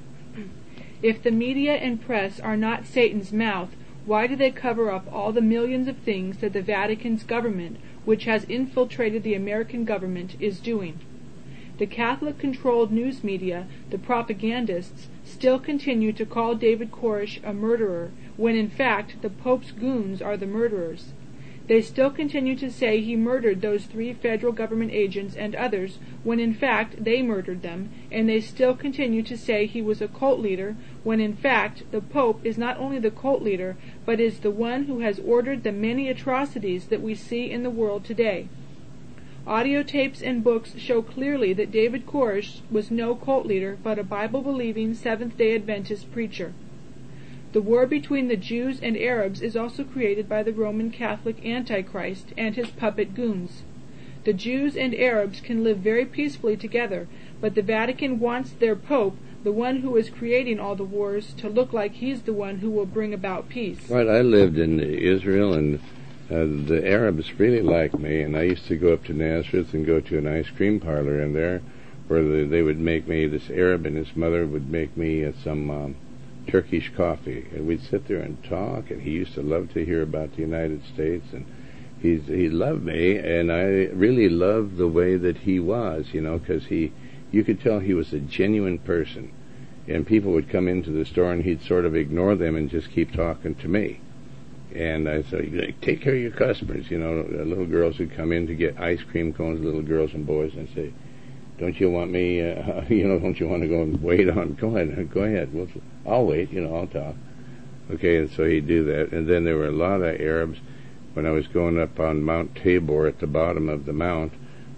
If the media and press are not Satan's mouth, why do they cover up all the millions of things that the Vatican's government, which has infiltrated the American government, is doing? The Catholic-controlled news media, the propagandists, still continue to call David Koresh a murderer, when in fact the Pope's goons are the murderers. They still continue to say he murdered those three federal government agents and others, when in fact they murdered them, and they still continue to say he was a cult leader, when in fact the Pope is not only the cult leader, but is the one who has ordered the many atrocities that we see in the world today. Audio tapes and books show clearly that David Koresh was no cult leader, but a Bible-believing Seventh-day Adventist preacher. The war between the Jews and Arabs is also created by the Roman Catholic Antichrist and his puppet goons. The Jews and Arabs can live very peacefully together, but the Vatican wants their Pope, the one who is creating all the wars, to look like he's the one who will bring about peace. Right, I lived in Israel, and Uh, the Arabs really liked me, and I used to go up to Nazareth and go to an ice cream parlor in there, where the, they would make me, this Arab and his mother would make me uh, some um, Turkish coffee, and we'd sit there and talk, and he used to love to hear about the United States, and he's, he loved me, and I really loved the way that he was, you know, because he, you could tell he was a genuine person, and people would come into the store, and he'd sort of ignore them and just keep talking to me. And I said, take care of your customers. You know, little girls would come in to get ice cream cones, little girls and boys, and I'd say, don't you want me, uh, you know, don't you want to go and wait on, go ahead, go ahead. We'll, I'll wait, you know, I'll talk. Okay, and so he'd do that. And then there were a lot of Arabs. When I was going up on Mount Tabor at the bottom of the mount,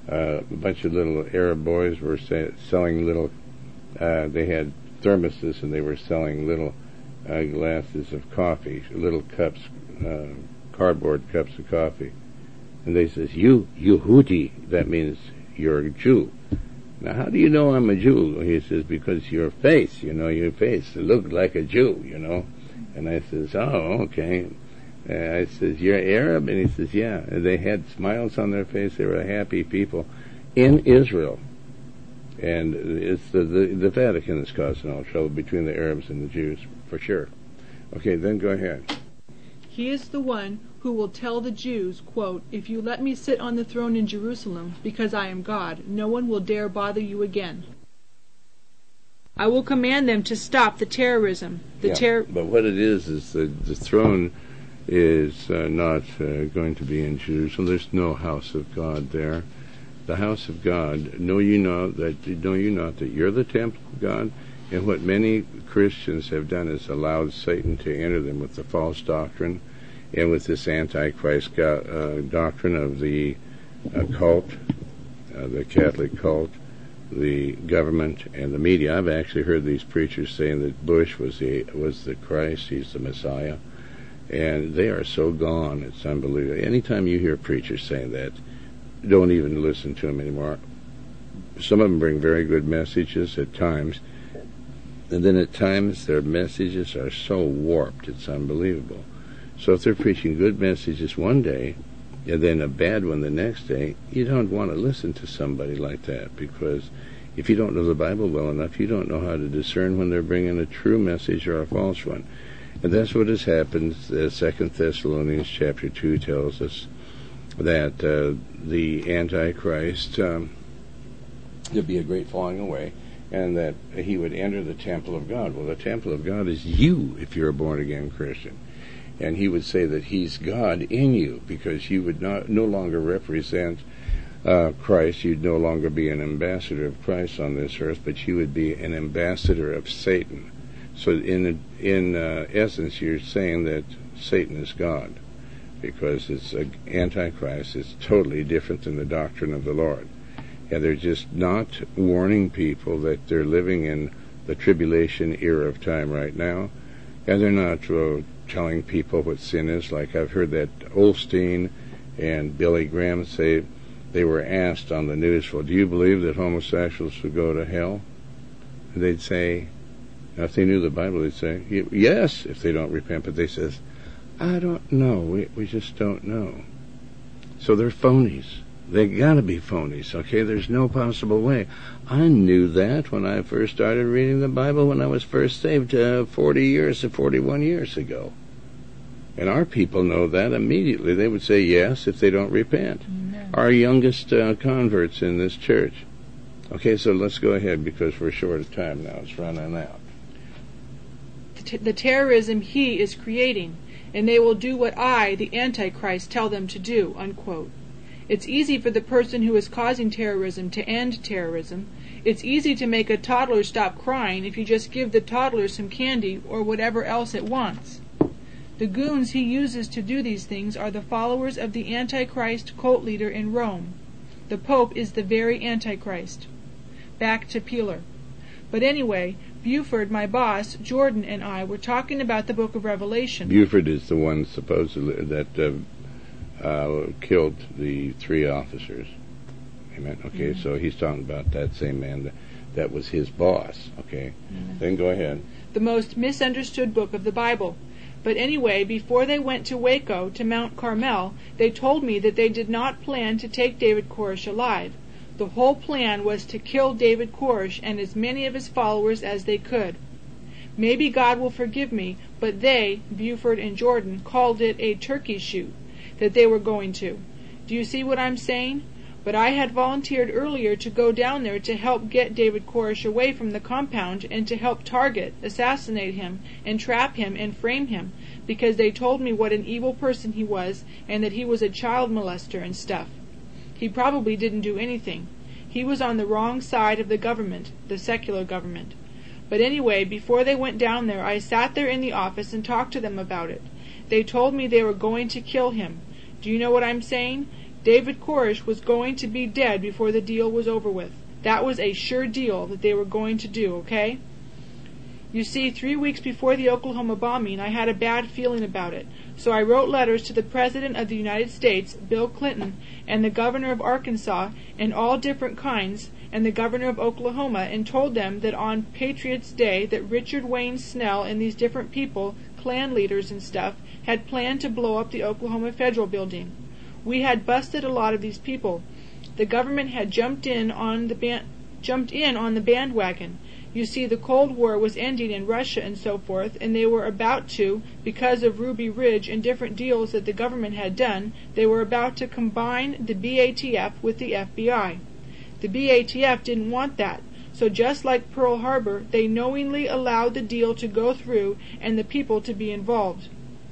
uh, a bunch of little Arab boys were sa- selling little, uh, they had thermoses and they were selling little uh, glasses of coffee, little cups, uh, cardboard cups of coffee. And they says, you, Yehudi, that means you're a Jew. Now, how do you know I'm a Jew? He says, because your face, you know, your face looked like a Jew, you know. And I says, oh, okay. Uh, I says, you're Arab? And he says, yeah. And they had smiles on their face. They were happy people in Israel. And it's the, the, the Vatican that's causing all trouble between the Arabs and the Jews, for sure. Okay, then go ahead. He is the one who will tell the Jews, quote, if you let me sit on the throne in Jerusalem, because I am God, no one will dare bother you again. I will command them to stop the terrorism. The yeah, ter- but what it is, is the, the throne is uh, not uh, going to be in Jerusalem. There's no house of God there. The house of God, know you not that know you not that you're the temple of God? And what many Christians have done is allowed Satan to enter them with the false doctrine and with this Antichrist go- uh, doctrine of the uh, cult, uh, the Catholic cult, the government, and the media. I've actually heard these preachers saying that Bush was the was the Christ, he's the Messiah, and they are so gone, it's unbelievable. Anytime you hear preachers saying that, don't even listen to them anymore. Some of them bring very good messages at times, and then at times their messages are so warped, it's unbelievable. So if they're preaching good messages one day, and then a bad one the next day, you don't want to listen to somebody like that, because if you don't know the Bible well enough, you don't know how to discern when they're bringing a true message or a false one. And that's what has happened. Uh, Second Thessalonians chapter two tells us that uh, the Antichrist, um, there'd be a great falling away, and that he would enter the temple of God. Well, the temple of God is you, if you're a born-again Christian. And he would say that he's God in you, because you would not no longer represent uh, Christ. You'd no longer be an ambassador of Christ on this earth, but you would be an ambassador of Satan. So in in uh, essence, you're saying that Satan is God, because it's uh, Antichrist. It's totally different than the doctrine of the Lord. And they're just not warning people that they're living in the tribulation era of time right now. And they're not uh, telling people what sin is. Like I've heard that Osteen and Billy Graham say, they were asked on the news, well, do you believe that homosexuals would go to hell? And they'd say, if they knew the Bible, they'd say, yes, if they don't repent. But they says, I don't know. We, we just don't know. So they're phonies. They gotta be phonies, okay? There's no possible way. I knew that when I first started reading the Bible when I was first saved uh, forty years to forty-one years ago. And our people know that immediately. They would say yes if they don't repent. Amen. Our youngest uh, converts in this church. Okay, so let's go ahead because we're short of time now. It's running out. The, t- the terrorism he is creating, and they will do what I, the Antichrist, tell them to do, unquote. It's easy for the person who is causing terrorism to end terrorism. It's easy to make a toddler stop crying if you just give the toddler some candy or whatever else it wants. The goons he uses to do these things are the followers of the Antichrist cult leader in Rome. The Pope is the very Antichrist. Back to Peeler. But anyway, Buford, my boss, Jordan, and I were talking about the book of Revelation. Buford is the one supposedly that uh, uh, killed the three officers. Amen. Okay, mm-hmm. So he's talking about that same man that, that was his boss. Okay, mm-hmm. Then go ahead. The most misunderstood book of the Bible. But anyway, before they went to Waco, to Mount Carmel, they told me that they did not plan to take David Koresh alive. The whole plan was to kill David Koresh and as many of his followers as they could. Maybe God will forgive me, but they, Buford and Jordan, called it a turkey shoot that they were going to. Do you see what I'm saying? But I had volunteered earlier to go down there to help get David Koresh away from the compound and to help target, assassinate him, and trap him and frame him, because they told me what an evil person he was and that he was a child molester and stuff. He probably didn't do anything. He was on the wrong side of the government, the secular government. But anyway, before they went down there, I sat there in the office and talked to them about it. They told me they were going to kill him. Do you know what I'm saying? David Koresh was going to be dead before the deal was over with. That was a sure deal that they were going to do, okay? You see, three weeks before the Oklahoma bombing, I had a bad feeling about it. So I wrote letters to the President of the United States, Bill Clinton, and the Governor of Arkansas, and all different kinds, and the Governor of Oklahoma, and told them that on Patriots' Day that Richard Wayne Snell and these different people, Klan leaders and stuff, had planned to blow up the Oklahoma Federal Building. We had busted a lot of these people. The government had jumped in on the ban- jumped in on the bandwagon. You see, the Cold War was ending in Russia and so forth, and they were about to, because of Ruby Ridge and different deals that the government had done, they were about to combine the B A T F with the F B I. The B A T F didn't want that, so just like Pearl Harbor, they knowingly allowed the deal to go through and the people to be involved.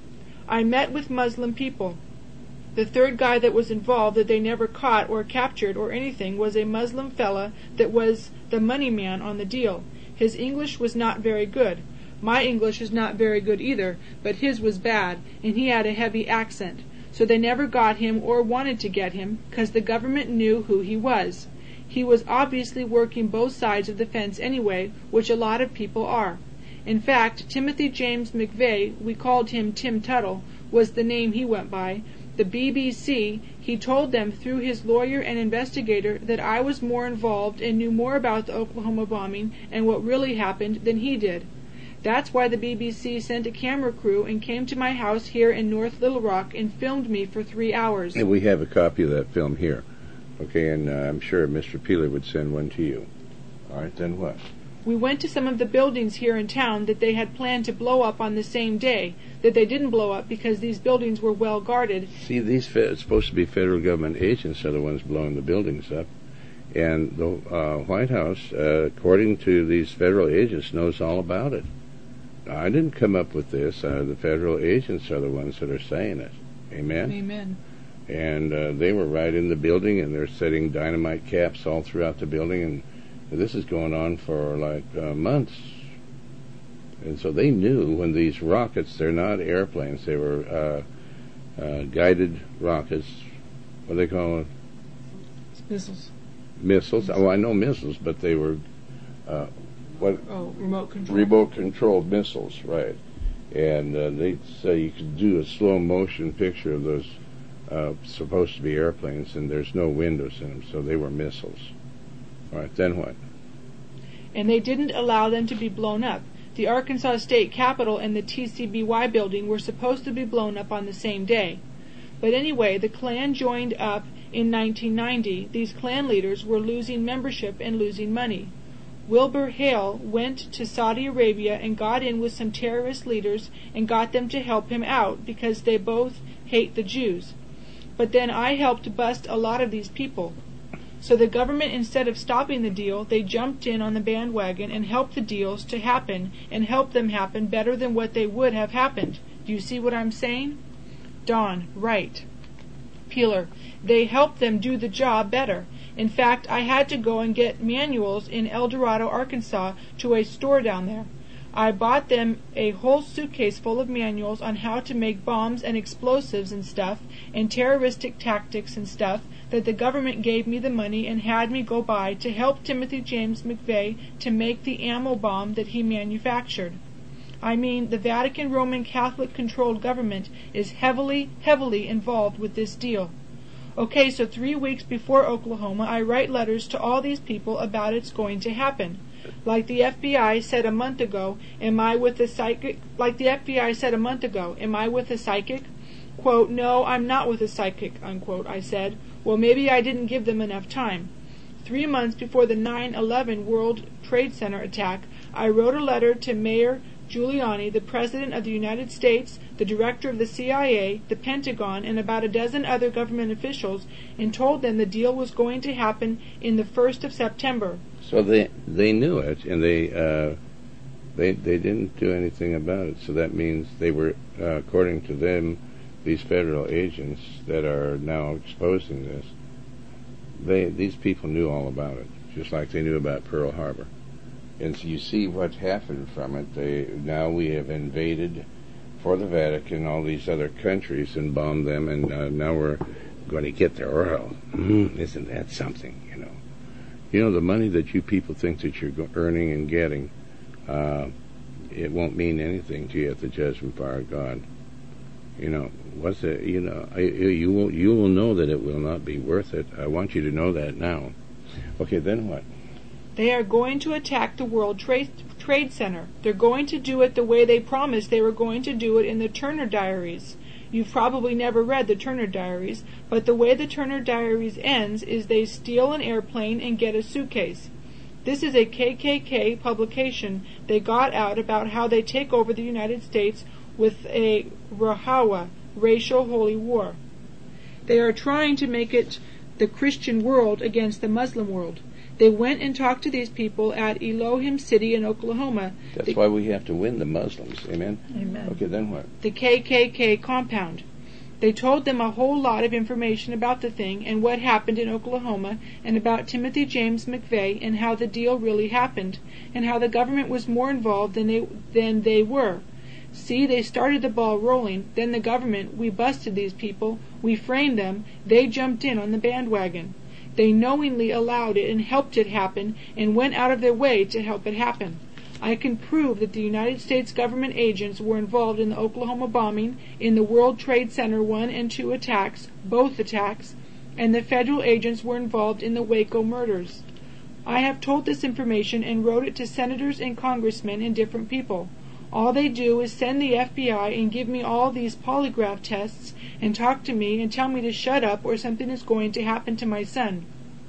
I met with Muslim people. The third guy that was involved that they never caught or captured or anything was a Muslim fella that was the money man on the deal. His English was not very good. My English is not very good either, but his was bad, and he had a heavy accent. So they never got him or wanted to get him, because the government knew who he was. He was obviously working both sides of the fence anyway, which a lot of people are. In fact, Timothy James McVeigh, we called him Tim Tuttle, was the name he went by. The B B C, he told them through his lawyer and investigator that I was more involved and knew more about the Oklahoma bombing and what really happened than he did. That's why the B B C sent a camera crew and came to my house here in North Little Rock and filmed me for three hours. And we have a copy of that film here. Okay, and uh, I'm sure Mister Peeler would send one to you. All right, then what? We went to some of the buildings here in town that they had planned to blow up on the same day, that they didn't blow up because these buildings were well guarded. See, these fe- it's supposed to be federal government agents are the ones blowing the buildings up. And the uh, White House, uh, according to these federal agents, knows all about it. I didn't come up with this. Uh, the federal agents are the ones that are saying it. Amen? Amen. And uh, they were right in the building, and they're setting dynamite caps all throughout the building, and this is going on for like uh, months. And so they knew when these rockets, they're not airplanes, they were uh, uh, guided rockets. What do they call it? Missiles. Missiles. Oh, I know missiles, but they were uh, what? Oh, remote control. Remote controlled missiles, right? And uh, they say you could do a slow motion picture of those uh, supposed to be airplanes, and there's no windows in them, so they were missiles. All right, then what? And they didn't allow them to be blown up. The Arkansas State Capitol and the T C B Y building were supposed to be blown up on the same day. But anyway, the Klan joined up in nineteen ninety. These Klan leaders were losing membership and losing money. Wilbur Hale went to Saudi Arabia and got in with some terrorist leaders and got them to help him out because they both hate the Jews. But then I helped bust a lot of these people. So the government, instead of stopping the deal, they jumped in on the bandwagon and helped the deals to happen and helped them happen better than what they would have happened. Do you see what I'm saying? Don, right. Peeler, they helped them do the job better. In fact, I had to go and get manuals in El Dorado, Arkansas, to a store down there. I bought them a whole suitcase full of manuals on how to make bombs and explosives and stuff, and terroristic tactics and stuff, that the government gave me the money and had me go buy to help Timothy James McVeigh to make the ammo bomb that he manufactured. I mean, the Vatican Roman Catholic controlled government is heavily, heavily involved with this deal. Okay, so three weeks before Oklahoma, I write letters to all these people about it's going to happen. Like the F B I said a month ago, am I with a psychic? Like the F B I said a month ago, am I with a psychic? Quote, no, I'm not with a psychic, unquote, I said. Well, maybe I didn't give them enough time. Three months before the nine eleven World Trade Center attack, I wrote a letter to Mayor Giuliani, the President of the United States, the Director of the C I A, the Pentagon, and about a dozen other government officials, and told them the deal was going to happen in the first of September. So they they knew it, and they uh, they they didn't do anything about it. So that means they were, uh, according to them, these federal agents that are now exposing this, they these people knew all about it, just like they knew about Pearl Harbor. And so you see what happened from it. They now we have invaded for the Vatican all these other countries and bombed them, and uh, now we're going to get their oil. Mm, isn't that something, you know? You know, the money that you people think that you're earning and getting, uh, it won't mean anything to you at the judgment bar of God. You know, what's it, you know, I, you will, you will know that it will not be worth it. I want you to know that now. Okay, then what? They are going to attack the World Trade, Trade Center. They're going to do it the way they promised they were going to do it in the Turner Diaries. You've probably never read the Turner Diaries, but the way the Turner Diaries ends is they steal an airplane and get a suitcase. This is a K K K publication they got out about how they take over the United States with a Rahawa, racial holy war. They are trying to make it the Christian world against the Muslim world. They went and talked to these people at Elohim City in Oklahoma. That's the, why we have to win the Muslims. Amen? Amen. Okay, then what? The K K K compound. They told them a whole lot of information about the thing and what happened in Oklahoma and about Timothy James McVeigh and how the deal really happened and how the government was more involved than they, than they were. See, they started the ball rolling, then the government, we busted these people, we framed them, they jumped in on the bandwagon. They knowingly allowed it and helped it happen and went out of their way to help it happen. I can prove that the United States government agents were involved in the Oklahoma bombing, in the World Trade Center one and two attacks, both attacks, and the federal agents were involved in the Waco murders. I have told this information and wrote it to senators and congressmen and different people. All they do is send the F B I and give me all these polygraph tests and talk to me and tell me to shut up or something is going to happen to my son.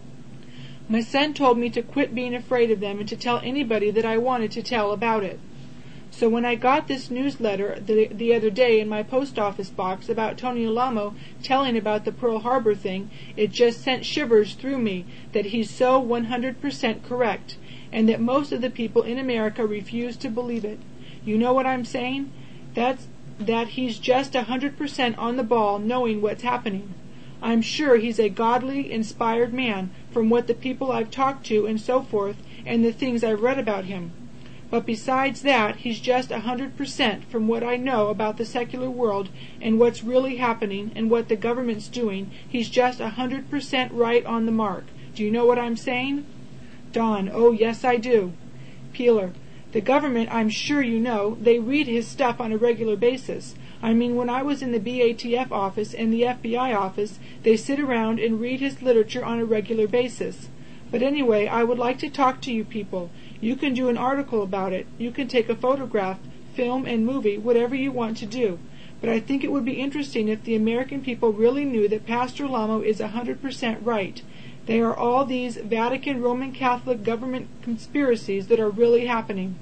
My son told me to quit being afraid of them and to tell anybody that I wanted to tell about it. So when I got this newsletter the, the other day in my post office box about Tony Alamo telling about the Pearl Harbor thing, it just sent shivers through me that he's so one hundred percent correct, and that most of the people in America refuse to believe it. You know what I'm saying? That's that he's just one hundred percent on the ball knowing what's happening. I'm sure he's a godly, inspired man from what the people I've talked to and so forth and the things I've read about him. But besides that, he's just one hundred percent from what I know about the secular world and what's really happening and what the government's doing. He's just one hundred percent right on the mark. Do you know what I'm saying? Don, oh yes I do. Peeler, the government, I'm sure you know, they read his stuff on a regular basis. I mean, when I was in the B A T F office and the F B I office, they sit around and read his literature on a regular basis. But anyway, I would like to talk to you people. You can do an article about it. You can take a photograph, film, and movie, whatever you want to do. But I think it would be interesting if the American people really knew that Pastor Lamo is one hundred percent right. They are all these Vatican Roman Catholic government conspiracies that are really happening.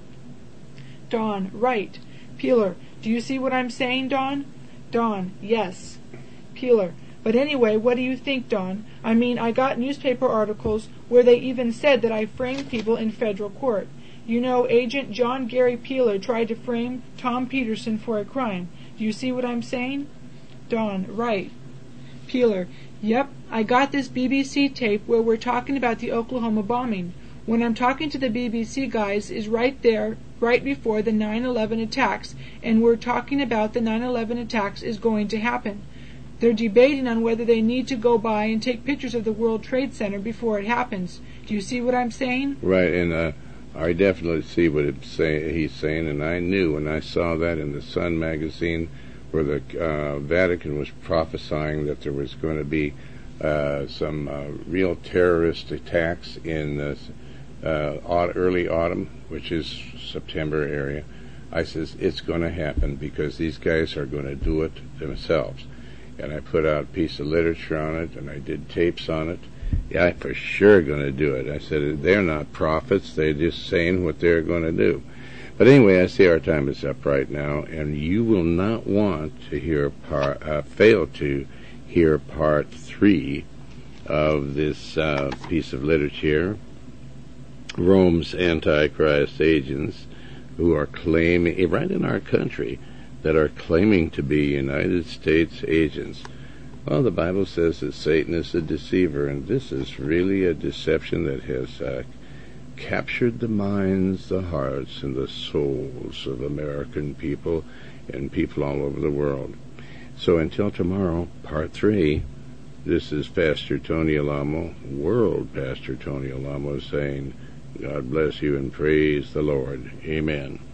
Don, right. Peeler, do you see what I'm saying, Don? Don, yes. Peeler, but anyway, what do you think, Don? I mean, I got newspaper articles where they even said that I framed people in federal court. You know, Agent John Gary Peeler tried to frame Tom Peterson for a crime. Do you see what I'm saying? Don, right. Peeler, yep, I got this B B C tape where we're talking about the Oklahoma bombing. When I'm talking to the B B C guys is right there, right before the nine eleven attacks, and we're talking about the nine eleven attacks is going to happen. They're debating on whether they need to go by and take pictures of the World Trade Center before it happens. Do you see what I'm saying? Right, and uh, I definitely see what it's say, he's saying, and I knew when I saw that in the Sun magazine where the uh, Vatican was prophesying that there was going to be uh, some uh, real terrorist attacks in the uh, early autumn, which is September area. I says, it's going to happen because these guys are going to do it themselves. And I put out a piece of literature on it, and I did tapes on it. Yeah, I'm for sure going to do it. I said, they're not prophets. They're just saying what they're going to do. But anyway, I see our time is up right now, and you will not want to hear part, uh, fail to hear part three of this uh, piece of literature, Rome's Antichrist agents, who are claiming, right in our country, that are claiming to be United States agents. Well, the Bible says that Satan is a deceiver, and this is really a deception that has uh, captured the minds, the hearts, and the souls of American people and people all over the world. So until tomorrow, part three, This is Pastor Tony Alamo, World Pastor Tony Alamo, saying, God bless you and praise the Lord. Amen.